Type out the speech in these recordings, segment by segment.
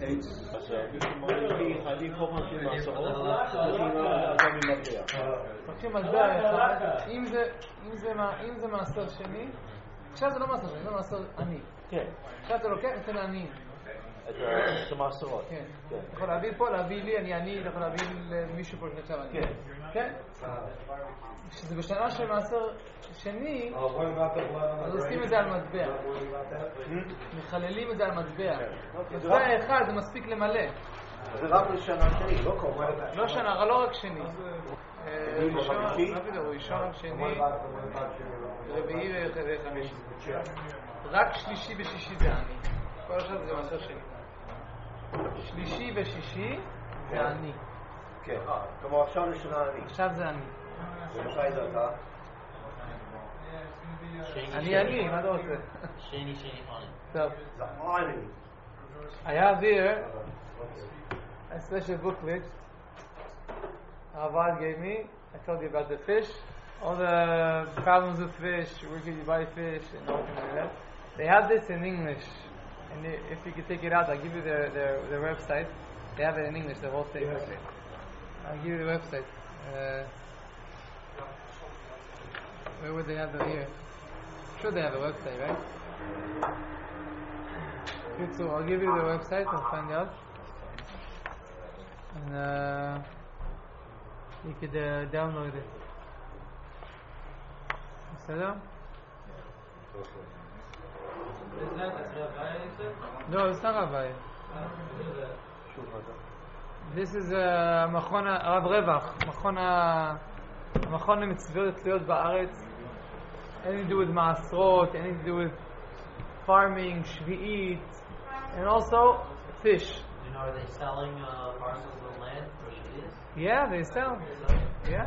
לוקחים מטבע אחד, אם זה מעשר שני, עכשיו זה לא מעשר שני, זה מעשר עני. עכשיו אתה לוקח את העניים. את המעשרות. כן. אתה יכול להביא פה, להביא לי, אני עני, אתה יכול להביא למישהו פה שנחשב עני. כן. כשזה בשנה של מעשר שני, אז עושים את זה על מטבע. מחללים את זה על מטבע. מטבע אחד זה מספיק למלא. זה רק לשנה שני, לא קורה. לא שנה, לא רק שני. ראשון, שני, רביעי וחמישי. רק שלישי ושישי זה עני. כל השאר זה מעשר שני. שלישי ושישי זה עני. כן, כמו עכשיו לשנה עני. עכשיו זה עני. ומתי זה אתה? אני, מה אתה רוצה? שני עני. טוב. זה עני. I have here a special booklet Avad gave me. I told you about the fish, all the problems with fish, where can you buy fish, and all things like that. They have this in English, and if you could take it out, I'll give you their website. They have it in English, the whole thing. I'll give you the website. Where would they have it here? I'm sure they have a website, right? Good, so I'll give you the website, I'll find out. And you could download it. בסדר? No, it's not Rabbi. This is מכון הרב רווח, מכון למצוות תלויות בארץ. Anything to do with מעשרות, anything to do with farming, shvi'it, and also fish. You know, are they selling parcels of land for shvi'is? Yeah, they sell. Yeah.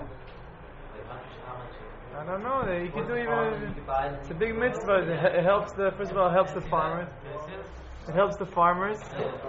I don't know. You can do even. It's a big mitzvah. It helps the. First of all, it helps the farmers. It helps the farmers.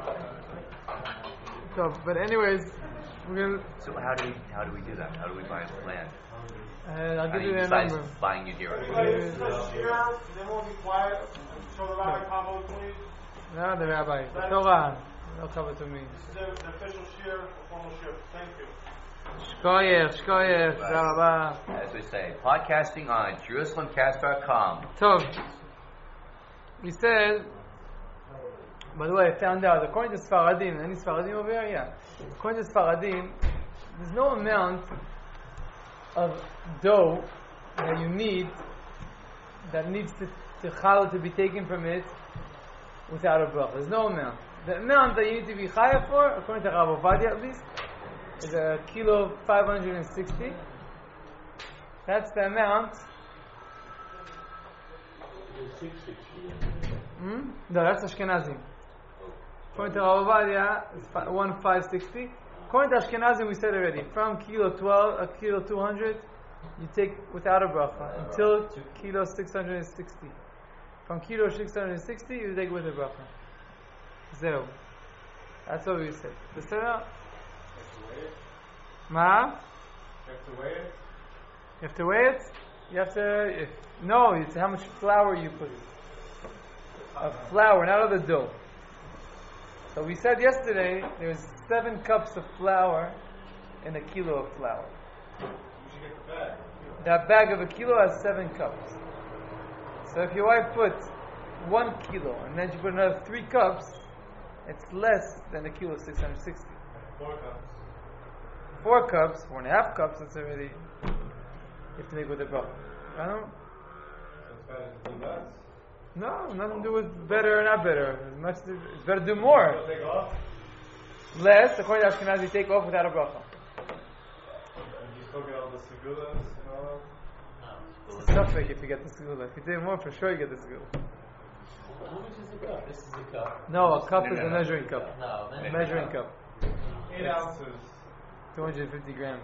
So, but anyways, we're gonna. So how do we do that? How do we buy land? I'll give you their number. Buying you deer. They won't be quiet. Show the rabbi Pablo, please. No, the rabbi. The Torah. They'll come to me. This is the official shir, the formal shir. Thank you. Shkoyech, Rabba. As we say, podcasting on JerusalemCast.com. So, we said, by the way, I found out, according to Sfaradim, any Sfaradim over here? Yeah. According to Sfaradim, there's no amount of dough that you need that needs to challah to be taken from it without a bracha. There's no amount. The amount that you need to be chayav for, according to Rav Ovadia at least, is a kilo 560. That's the amount. No, that's Ashkenazim. According to Rav Ovadia, it's 1,560. According to Ashkenazim, we said already, from kilo 12, kilo 200, you take without a bracha until kilo 660. From kilo 660, you take with a bracha. Zero. That's what we said. The Sarah. Ma? You have to weigh it? You have to weigh it? You have to. No, it's how much flour you put. Of flour, not of the dough. So we said yesterday there's 7 cups of flour in a kilo of flour. You should get the bag. That bag of a kilo has 7 cups. So if your wife puts 1 kilo and then she put another 3 cups, it's less than a kilo 660. 4 cups. 4 cups, 4.5 cups, it's already, you have to make with a bracha. I don't know. So it's better to do less? No, nothing to do with better or not better. It's better to do more. So take off? Less, according to Ashkenaz, you take off without a bracha. And you still get all the segulas and all that? It's a suffix if you get the segula. If you take more, for sure you get the segula. How much is a cup? This is a cup. No, a cup is a measuring cup. No, A measuring cup. 8 ounces. 250 grams.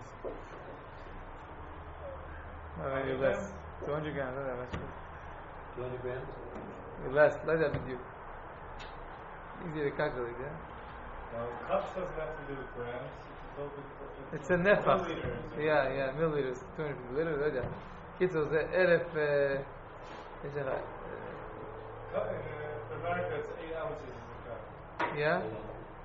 No, maybe less. 200 grams, not that much. 200 grams? Maybe less, let that with you. Easy to calculate, yeah? Now, cups doesn't have to do with grams. It's a nefach. Milliliters. Yeah, milliliters. 250 liters, לא יודע. קיצור, זה 1,000... יש לך... In America, it's 8 ounces is a cup. Yeah?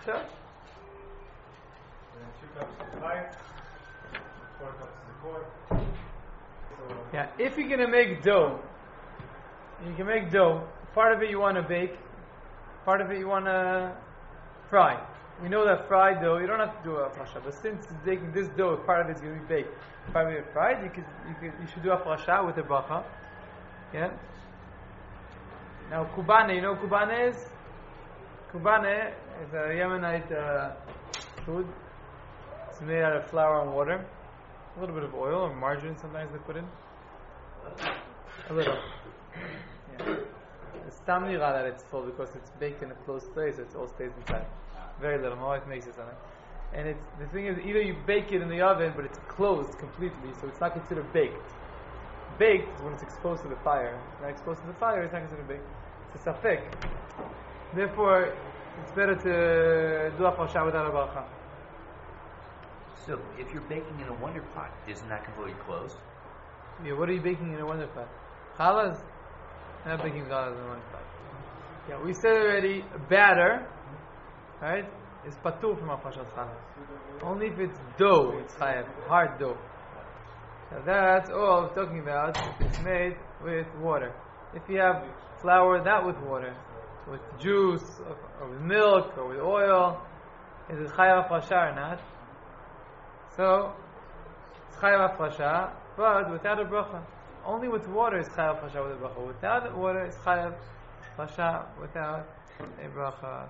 Sure. And then 2 cups of light, 4 cups of the corn. So, Yeah, if you're gonna make dough, you can make dough. Part of it you want to bake, part of it you want to fry. We know that fried dough you don't have to do a frasha, but since it's baking this dough, part of it's going to be baked, part of it fried. You should do a frasha with a bracha. Yeah. Now kubane, you know what kubane is? Kubane is a Yemenite food. It's made out of flour and water, a little bit of oil or margarine. Sometimes they put in a little. Yeah. It's tamnira that it's full because it's baked in a closed place, so it all stays inside. Very little. My wife makes this on it. And it's the thing is, either you bake it in the oven, but it's closed completely, so it's not considered baked. Baked is when it's exposed to the fire. It's not exposed to the fire, it's not considered baked. It's a safek. Therefore, it's better to do a frasha without a bracha. So, if you're baking in a wonder pot, isn't that completely closed? Yeah, what are you baking in a wonder pot? Challahs? Not baking challahs in a wonder pot. Yeah, we said already, batter, right, is patur from a frashat challah. Only if it's dough, it's chayav, hard dough. So that's all I'm talking about. It's made with water. If you have flour, not with water, with juice, or with milk, or with oil, is it chayav frasha or not? So, it's chayav frasha, but without a bracha. Only with water is chayav frasha with a bracha. Without water is chayav frasha without a bracha.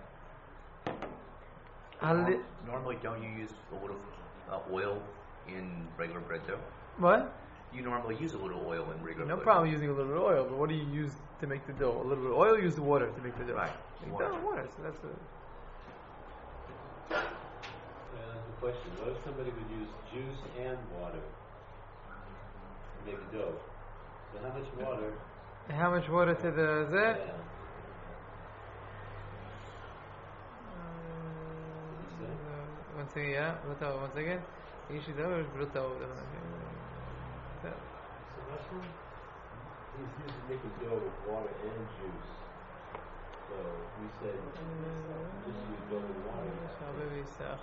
Normally, don't you use a little oil in regular bread dough? What? You normally use a little oil in regular No bread problem using a little bit of oil, but what do you use to make the dough? A little bit of oil, use the water to make the dough. Right. Water. Water, so that's it. The question: what if somebody would use juice and water to make a dough? So how much water? How much water to the zeh? Yeah. Once again, yeah. Once again. Ishi dough or bruta? So he's using making dough with water and juice. So we said just use dough and water. But instead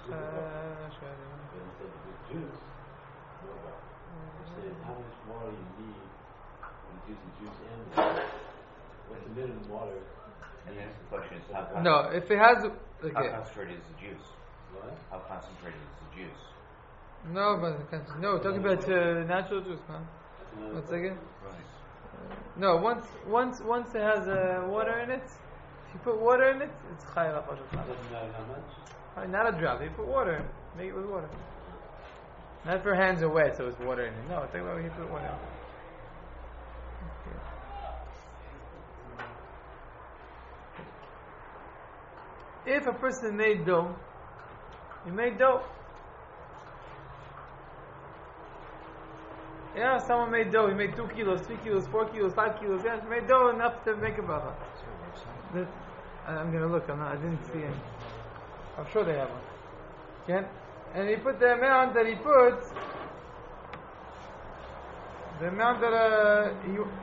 of juice, we're saying how much water you need when using juice and water. What's the minimum water? And then the question is, how No, if it has how concentrated is the juice? What? How concentrated is the juice? no, but talking about natural juice, man. Once again. Right. No, once it has water in it, if you put water in it, it's chayav frashat challah. Doesn't matter how much. Not a drop. You put water. Make it with water. Not if your hands are wet, so it's water in it. No, think about when you put water in. If a person made dough, you made dough. Yeah, someone made dough. He made 2 kilos, 3 kilos, 4 kilos, 5 kilos. Yeah, he made dough enough to make a bracha. I'm gonna look. I didn't see any. I'm sure they have one. Okay? And he put the amount that he puts. The amount that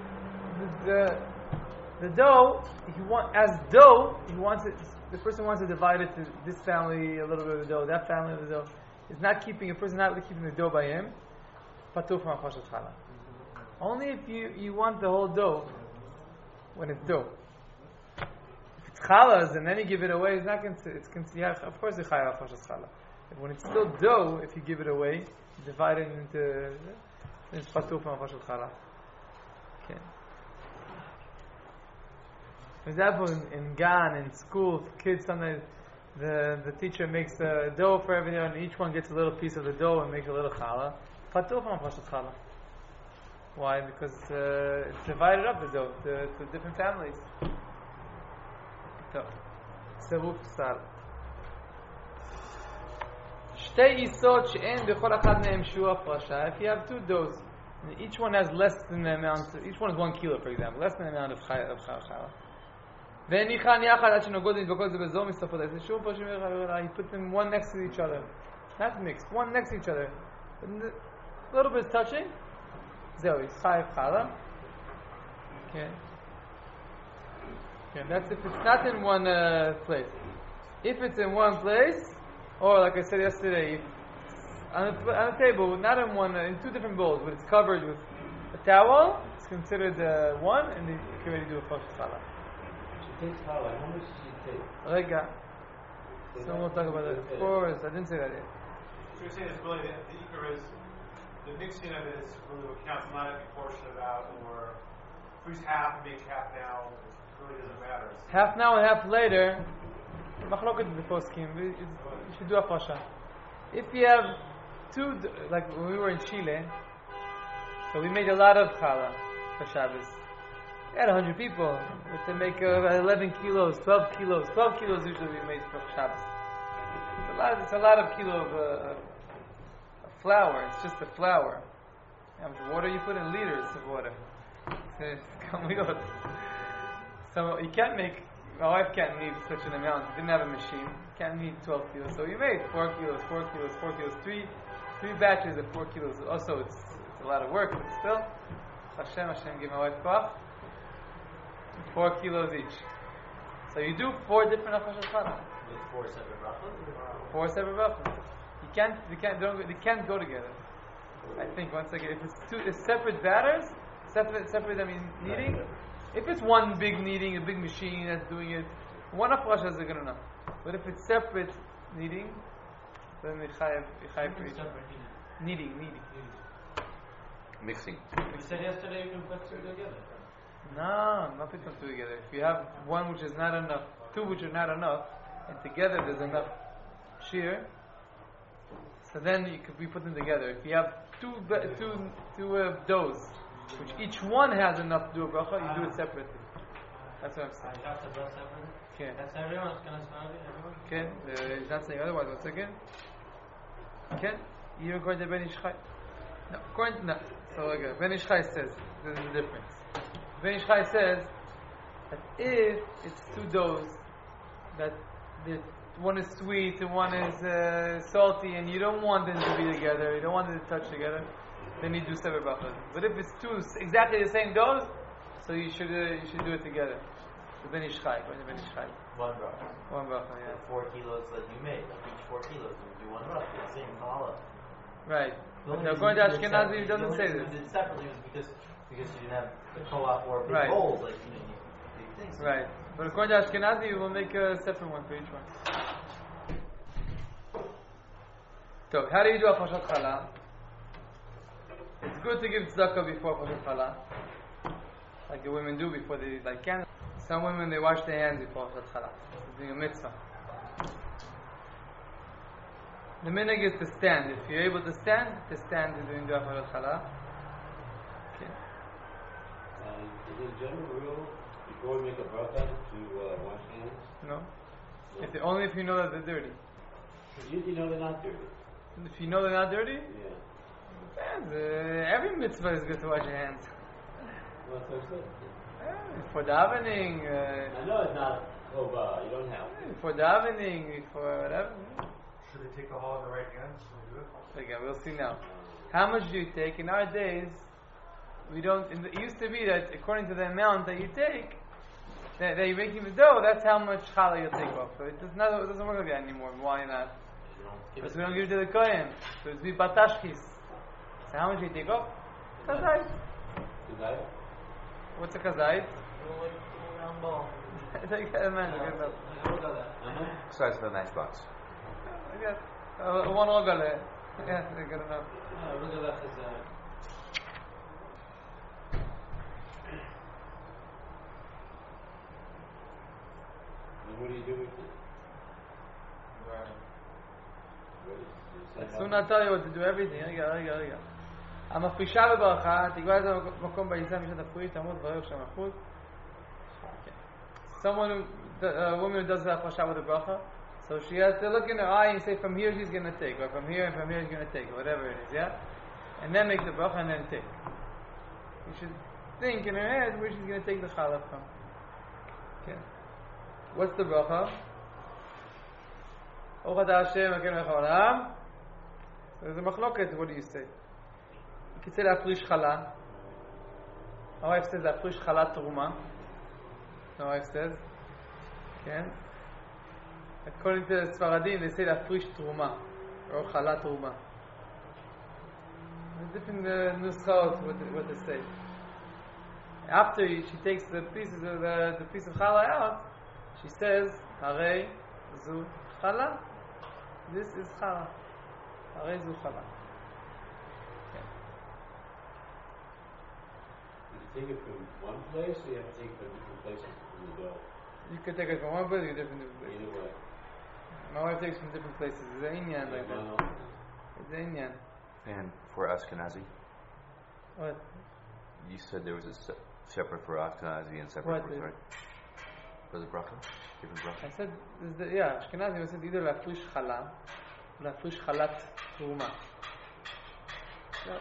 the dough he wants it. The person wants to divide it to this family a little bit of the dough, that family of the dough. It's not keeping a person not keeping the dough by him. Patur from frashat challah. Only if you want the whole dough when it's dough. If it's challahs and then you give it away, it's not considered. Of course, it's chayav frashat challah. When it's still dough, if you give it away, divide it into. It's patur from frashat challah. Okay. For example, in Gan, in school, kids sometimes the teacher makes the dough for everyone, and each one gets a little piece of the dough and makes a little challah. Patur from frashat challah. Why? Because it's divided up the dough to different families. Tzaruf sal. Shtei isot she'en b'chol achad mehem shua frasha. If you have 2 doughs, and each one has less than the amount. Each one is 1 kilo, for example, less than the amount of challah. והניחן יחד עד שנוגעות נדבקות זה בזו מסתפות. אז שוב פרשים you put them one next to each other, not mixed, one next to each other, a little bit touching. זהו, it's chayav challah. Okay, that's if it's not in one place. If it's in one place, or like I said yesterday, if on a table, not in one, in two different bowls, but it's covered with a towel, it's considered one, and you can already do a Pashut Challah. She takes challah. How much does she take? Rega. So we'll talk about that. Of course, I didn't say that yet. So you're saying it's really the ikar is the mixing of it is really what counts, not if you portion it out or freeze half and make half now. It really doesn't matter. Half now and half later, machloket the poskim. You should do a pasha. If you have two, like when we were in Chile, so we made a lot of challah for Shabbos. We had 100 people. We had to make 11 kilos, 12 kilos. 12 kilos usually we made for Shabbos. It's a lot of kilo of flour. It's just the flour. How much water you put in? Liters of water. So you can't make, my wife can't knead such an amount. She didn't have a machine. Can't knead 12 kilos. So we made 4 kilos, 4 kilos, 4 kilos, three batches of 4 kilos. Also, it's a lot of work, but still, Hashem give my wife koch. 4 kilos each. So you do 4 different Pashut Challah. With 4 separate brachos? 4 separate brachos. They can't go together. I think once again, if it's separate batters, separate. I mean, kneading. If it's one big kneading, a big machine that's doing it, one afrasha is good enough. But if it's separate kneading, then you chayav for each. Kneading. Mixing. You said yesterday you can put 2 together. No, not put them two together. If you have one which is not enough, 2 which are not enough, and together there's enough shear, so then you could be put them together. If you have two doughs, which each one has enough to do a bracha, you do it separately. That's what I'm saying. You have to do it separately? Okay. That's everyone. It's going to start it, everyone? Okay. He's not saying otherwise. 1 second. Okay. Even according to Ben Ish Chai. No. So again, Ben Ish Chai says there's a difference. Ben Ish Chai says that if it's 2 doughs, that one is sweet and one is salty, and you don't want them to be together, you don't want them to touch together, then you do separate brachos. But if it's 2 exactly the same doughs, so you should do it together. The Ben Ish Chai, according to Ben Ish Chai. One bracha. One bracha, yeah. The 4 kilos that you made, like each 4 kilos, you do one bracha. The same challah. Right. The only Now, reason according to you did Ashkenazi, separate- it doesn't say The only this. reason you did separately was because you didn't have the co-op or big Right. bowls, like, you big things. Right. But according to Ashkenazi, we'll make a separate one for each one. So, how do you do a Pashut Challah? It's good to give tzedakah before Pashut Challah, like the women do before they light candles. Some women, they wash their hands before Pashut Challah. It's doing a mitzvah. The minhag is to stand. If you're able to stand during the Pashut Challah. Okay. Is it a general rule before we make a bracha to wash hands? No? Only if you know that they're dirty. You know they're not dirty. If you know they're not dirty, Yeah. depends. Every mitzvah is good to wash your hands. Well, so it's good. For davening, I know it's not chova. You don't have to. for davening, for whatever. Should they take the hole in the right hand? Should we do it? Again, we'll see now. How much do you take? In our days, we don't. It used to be that according to the amount that you take, that you're making the dough, that's how much challah you'll take off. So it doesn't work like that anymore. Why not? Because we don't give it to the kohen. So it's be batashkis. So how much do you take off? Kazayit. Desire? What's a kazayit? Little round ball. Take that, man. Look at that. Look at that. Size of a matchbox. I guess. One ogale. Yeah, good enough. Look at that. And what do you do with it? Soon I'll tell you what to do, everything. רגע. המפרישה בברכה, תקבע את המקום בעיסה משנת הפריש, תעמוד ברוך שם החוץ. A woman who does the הפרישה with the bracha, so she has to look in her eye and say from here she's going to take, or from here and from here she's going to take, whatever it is, yeah? And then make the bracha and then take. You should think in her head where she's going to take the challah from. Okay. What's the bracha? ברוך אתה השם אלוקינו מלך העולם. There's a machloket, what do you say? You could say להפריש חלה. My wife says להפריש חלה תרומה. My wife says, כן? According to the Sfaradim, they say that frish truma or chala truma. Different nuschot what they say. After she takes the pieces of the piece of challah out, she says, "Harei zu challah." This is challah. Harei zu challah. You take it from one place, or you have to take it from different places from the dough? You could take it from one place, you different places. Either way. My wife takes from different places. It's an inyan like that. It's an inyan. And for Ashkenazi, What? you said there was a separate for Ashkenazi and separate What for is- sorry. For the bracha, different bracha. I said, Ashkenazi was said either lafrish challah or lafrish chalat truma. Yeah.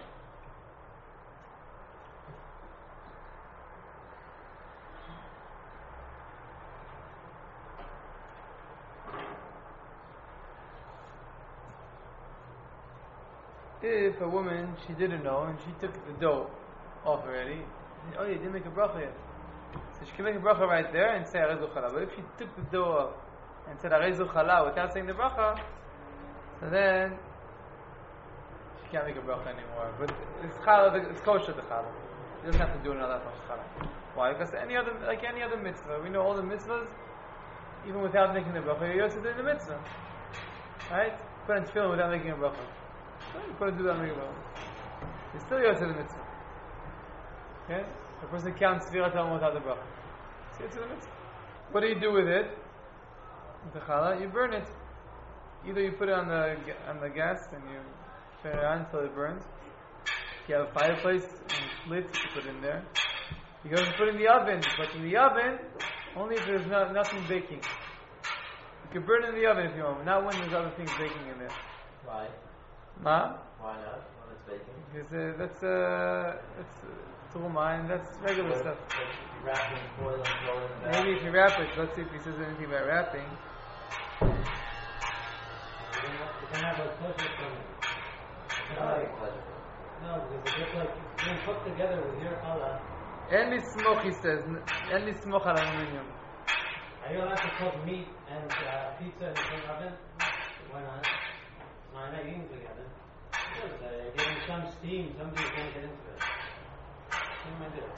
If a woman, she didn't know and she took the dough off already, oh, you didn't make a bracha yet. So she can make a bracha right there and say Arezu Chala. But if she took the dough off and said Arezu Chala without saying the bracha, so then she can't make a bracha anymore. But it's challah, it's kosher the challah. She doesn't have to do another challah. Why? Because like any other mitzvah, we know all the mitzvahs, even without making the bracha, you're also doing the mitzvah. Right? Put on tefillin without making a bracha. You couldn't do that making a bracha. You're still you're to the mitzvah. Okay? A person counts Sfirat HaOmer without the bracha. So you're to the mitzvah. What do you do with it? With the challah, you burn it. Either you put it on the gas and you turn it on until it burns. If you have a fireplace and it's lit, you put it in there. You can also put it in the oven, but in the oven, only if there's nothing baking. You can burn it in the oven if you want, not when there's other things baking in there. Why? Ma? Why not? When it's baking? Because that's truma and that's regular stuff. Like wrap it in foil and throw it in the Maybe if you wrap it, let's see if he says anything about wrapping. You can have a pleasure from it. No, because it's just like you can put together with your challah. En li smoch, he says. En li smoch al aluminium. Are you allowed to cook meat and pizza in the same oven? Why not? No, I'm not eating together. Because getting some steam, somebody's going to get into it. What am I doing?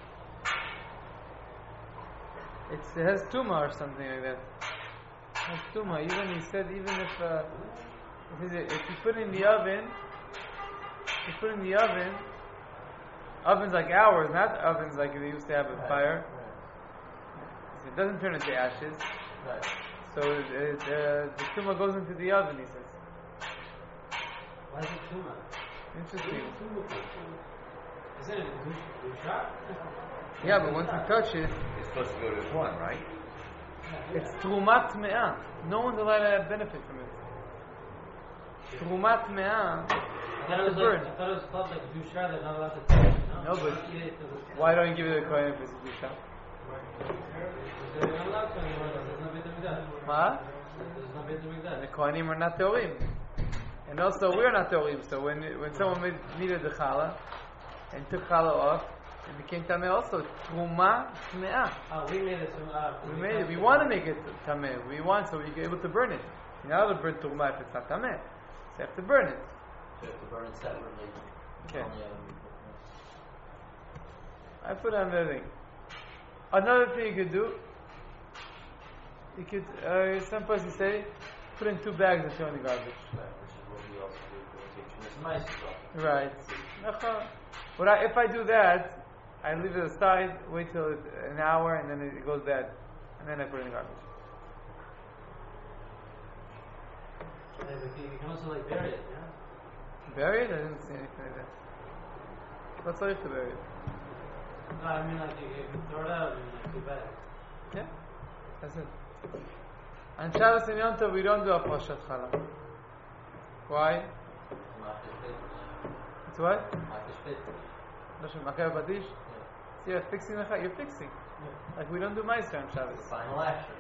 It has tumor or something like that. It has tumor. Even he said, even if you put it in the oven, ovens like ours, not ovens like they used to have a fire. So it doesn't turn into ashes. Right. So the tumor goes into the oven, he says. Why is it too much? Interesting. Isn't it dusha? Yeah, but once you touch it, It's supposed to go to one, right? it's trumat me'ah. No one's allowed to benefit from it. Trumat me'ah. I thought it It's a bird. was called like dusha. They're not allowed to touch it. No, but Eat it 'cause it's- why don't you give it a coin if it's dusha? They're not allowed to anymore. There's no bit of mikdash. Ma? There's no bit of The mikdash. kohanim are not teorim, and also we're not teorim. So when someone needed the challah and took challah off, it became tameh also. Truma tme'ah. Oh, we made it. We made it. We want to make it tameh. We want so we're able to burn it. You're not able to burn truma if it's not tameh. So you have to burn it. You have to burn it separately. Okay. Only other people. I put on the thing. Another thing you could do, you could, some places say, put in 2 bags and throw in the garbage. Right, which is what we also do for kitchen. It's nice stuff. Right. If I do that, I leave it aside, wait till an hour, and then it goes bad. And then I put it in the garbage. Yeah, but you can also like bury it, yeah? Bury it? I didn't see anything like that. What's like to bury it? No, I mean like you can throw it out in like 2 bags. Yeah. That's it. On Shabbos and Yom Tov, we don't do a poshat challah. Why? It's what? Makar Badish? See, you're fixing the you're fixing. Like we don't do Meiser on Shabbos. Final action.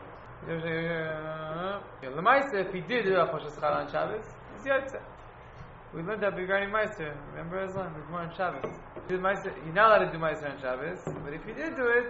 The Meiser, if he did do a poshat challah on Shabbos, he's Yotze. We learned that regarding Meiser. Remember Aslan? There's more on Shabbos. You're not allowed to do Meiser on Shabbos, but if you did do it,